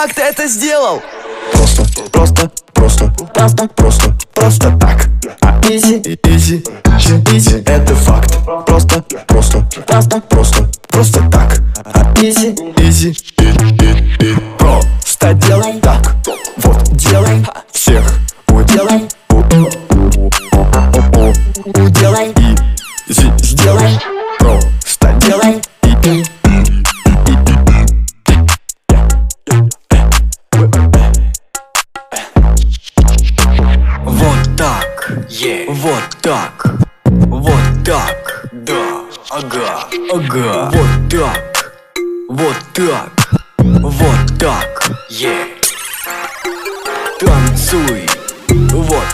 как ты это сделал? Просто так. Изи, это факт. Просто так. Изи, просто делай так. Вот делай всех, уделай, уделай, изи, сделай, просто делай. Вот так, вот так, вот так, да, ага, вот так, вот так, вот так, танцуй, вот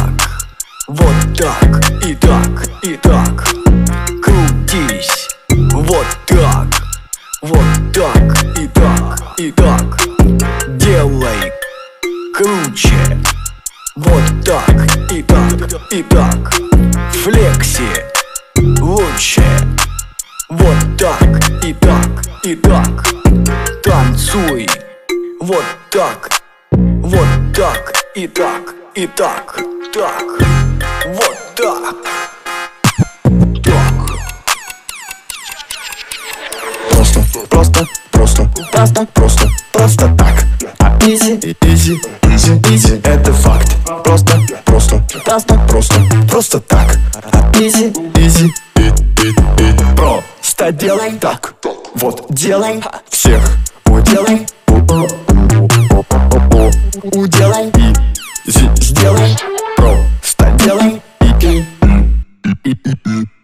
так, и так, крутись, вот так, и так, делай круче. Вот так, и так, флекси лучше. Вот так, и так, танцуй. Вот так, и так, так, вот так. Просто так. Изи, это факт. Просто так. Изи, просто делай так. Вот делай всех, уделай, уделай, изи, сделай, просто делай.